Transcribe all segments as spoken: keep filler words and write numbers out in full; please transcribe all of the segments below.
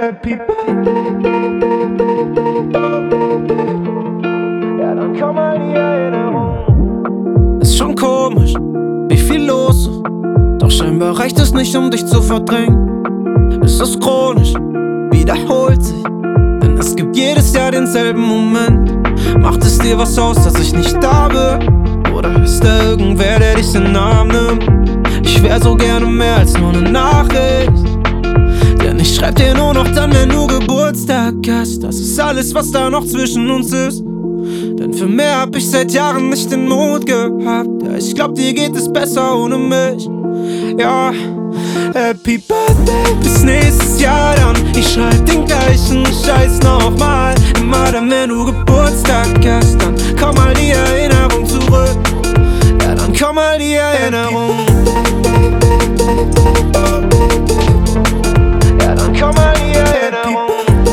Happy Ja, dann komm mal die Erinnerung. Ist schon komisch, wie viel los ist. Doch scheinbar reicht es nicht, um dich zu verdrängen. Es ist chronisch, wiederholt sich. Denn es gibt jedes Jahr denselben Moment. Macht es dir was aus, dass ich nicht da bin? Oder ist da irgendwer, der dich in den Arm nimmt? Ich wär so gerne mehr als nur ne Nachricht. Denn ich schreib dir nur noch dann, wenn du Geburtstag hast. Das ist alles, was da noch zwischen uns ist. Denn für mehr hab ich seit Jahren nicht den Mut gehabt. Ja, ich glaub, dir geht es besser ohne mich. Ja, Happy Birthday bis nächstes Jahr dann. Ich schreib den gleichen Scheiß nochmal. Immer dann, wenn du Geburtstag hast, dann komm mal die Erinnerung zurück. Ja, dann komm mal die Erinnerung. Ja, dann komm mal die Erinnerung.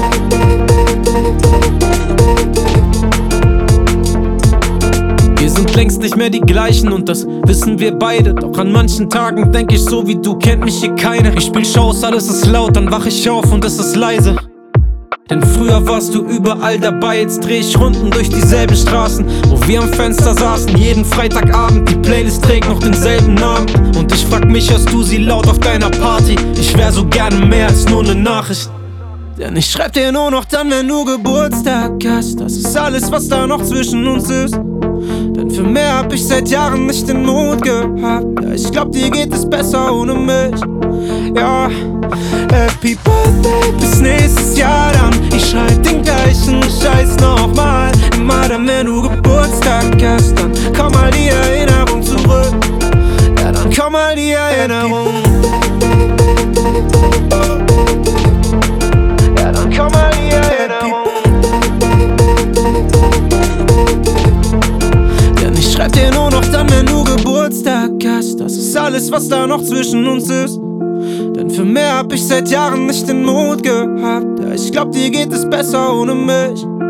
Wir sind längst nicht mehr die gleichen und das wissen wir beide. Doch an manchen Tagen denk ich so wie du, kennt mich hier keiner. Ich spiel Shows, alles ist laut, dann wach ich auf und es ist leise. Denn früher warst du überall dabei, jetzt dreh ich Runden durch dieselben Straßen, wo wir am Fenster saßen, jeden Freitagabend. Die Playlist trägt noch denselben Namen und ich frag mich, hörst du sie laut auf deiner Party? Ich wär so gerne mehr als nur ne Nachricht. Denn ich schreib dir nur noch dann, wenn du Geburtstag hast. Das ist alles, was da noch zwischen uns ist. Denn für mehr hab ich seit Jahren nicht den Mut gehabt. Ja, ich glaub, dir geht es besser ohne mich. Ja, Happy Birthday bis nächstes Jahr dann. Ich schreib den gleichen Scheiß nochmal. Immer dann, wenn du Geburtstag hast, dann komm mal die Erinnerung zurück. Ja, dann komm mal die Erinnerung. Ja, dann komm mal die Erinnerung. Denn ich schreib dir nur noch dann, wenn du Geburtstag hast. Das ist alles, was da noch zwischen uns ist. Denn für mehr hab ich seit Jahren nicht den Mut gehabt. Ja, ich glaub, dir geht es besser ohne mich.